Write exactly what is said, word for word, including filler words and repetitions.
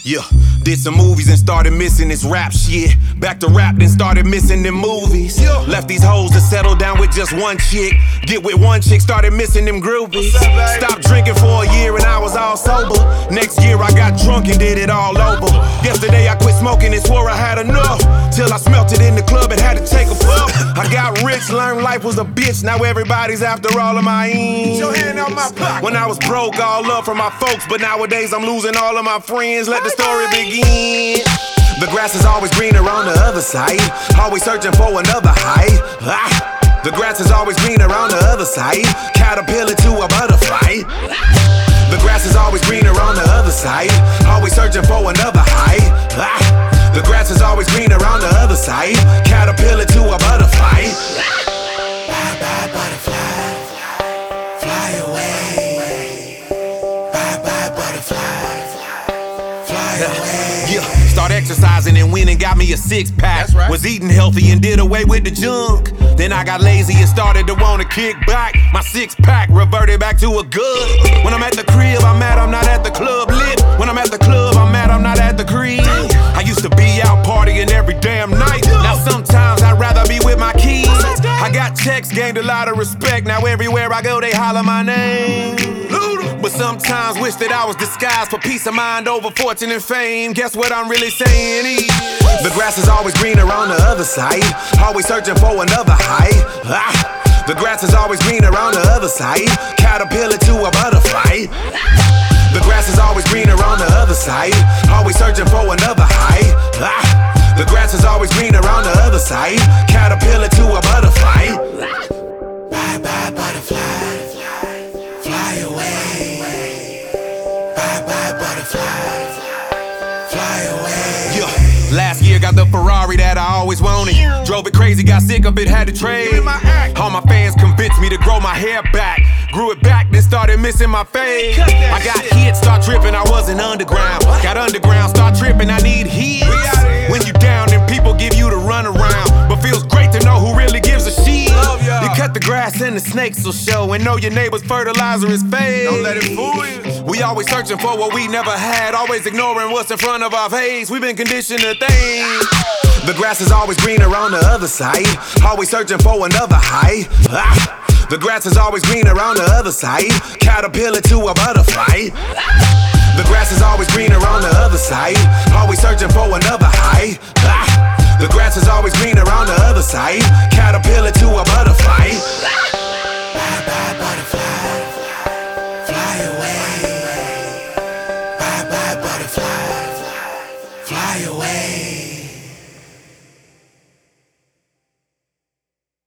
Yeah, did some movies and started missing this rap shit. Back to rap, then started missing them movies. Yeah. Left these hoes to settle down with just one chick. Get with one chick, started missing them groupies. Stopped drinking for a year and I was all sober. Next year I got drunk and did it all over. Yesterday I quit smoking and swore I had enough. Till I smelt it in the club and had to take a puff. I got rich, learned life was a bitch. Now everybody's after all of my ends. Your hand on my pocket. When I was broke, all love from my folks. But nowadays I'm losing all of my friends. Let the story begin. The grass is always greener on the other side. Always searching for another high. Ah. The grass is always greener on the other side. Caterpillar to a butterfly. The grass is always greener on the other side. Always searching for another high. Ah. The grass is always greener on the other side. Caterpillar to a butterfly. Bye bye butterfly, fly away. Bye bye butterfly, fly away. Yeah, start exercising and went and got me a six pack. That's right. Was eating healthy and did away with the junk. Then I got lazy and started to wanna kick back. My six pack reverted back to a good. When I'm at the crib, I'm mad I'm not at the club lit. When I'm at the club, I'm mad I'm not at the crib. I used to be out partying every damn night. Now sometimes I'd rather be with my kids. I got checks, gained a lot of respect. Now everywhere I go, they holler my name. But sometimes wish that I was disguised for peace of mind over fortune and fame. Guess what I'm really saying is the grass is always greener on the other side. Always searching for another high. Ah. The grass is always greener on the other side. Caterpillar to a butterfly. The grass is always greener on the other side. Always searching for another high. Ah. The grass is always greener on the other side. Caterpillar to a butterfly. Bye bye butterfly, fly away. Bye bye butterfly, fly away. Yeah. Last year got the Ferrari that I always wanted. Drove it crazy, got sick of it, had to trade. All my fans convinced me to grow my hair back. Grew it back, then started missing my fade. I got hit, start tripping, I wasn't underground. Got underground, start tripping, I need hits. When you down, then people give you the run around. But feels great to know who really gives a shit. You cut the grass and the snakes will show. And know your neighbor's fertilizer is fake. Don't let it fool you. We always searching for what we never had. Always ignoring what's in front of our face. We've been conditioned to think the grass is always greener on the other side. Always searching for another high. Ah. The grass is always greener on the other side. Caterpillar to a butterfly. The grass is always greener on the other side. Always searching for another high. Ah. The grass is always greener on the other side. Caterpillar to a butterfly. Bye bye butterfly, fly away. Bye bye butterfly, fly away.